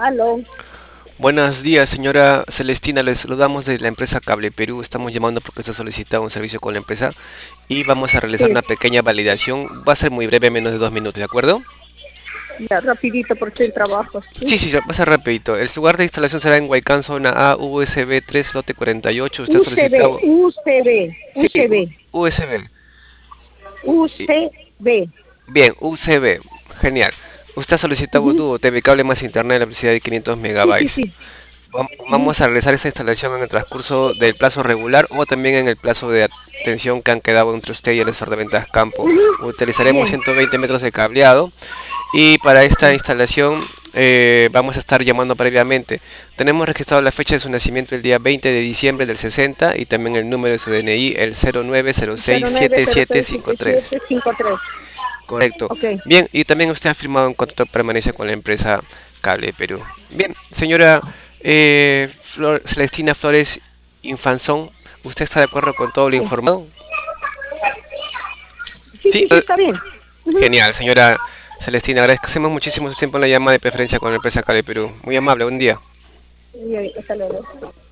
Aló. Buenos días, señora Celestina. Les saludamos de la empresa Cable Perú. Estamos llamando porque se ha solicitado un servicio con la empresa y vamos a realizar Sí, una pequeña validación. Va a ser muy breve, menos de 2 minutos, ¿de acuerdo? ya, rapidito porque estoy en trabajo. Sí. Sí, sí, va a ser rapidito. El lugar de instalación será en Huaycán, zona A, USB 3, lote 48. Usted ha UCB, solicitado... UCB, Sí, UCB, USB. Y- UCB. Bien, UCB. Genial. Usted ha solicitado Ujú. tu TV cable más internet de la velocidad de 500 Sí, sí, megabytes. sí. Ujú. Vamos a realizar esta instalación en el transcurso del plazo regular o también en el plazo de atención que han quedado entre usted y el asesor de ventas campo. Ujú. Utilizaremos Bien. 120 metros de cableado y para esta Sí. instalación vamos a estar llamando previamente. Tenemos registrado la fecha de su nacimiento el día 20 de diciembre del 60 y también el número de su DNI, el 09067753. 09067753. Correcto. Ok. Bien, y también usted ha firmado un contrato de permanencia con la empresa Cable Perú. Bien, señora Celestina Flores Infanzón, ¿usted está de acuerdo con todo lo Sí, informado? sí, Sí, sí, sí, está bien. Ujú. genial, señora Celestina. Agradecemos muchísimo su tiempo en la llamada de preferencia con la empresa Cable Perú. Muy amable, buen día. Y hasta luego.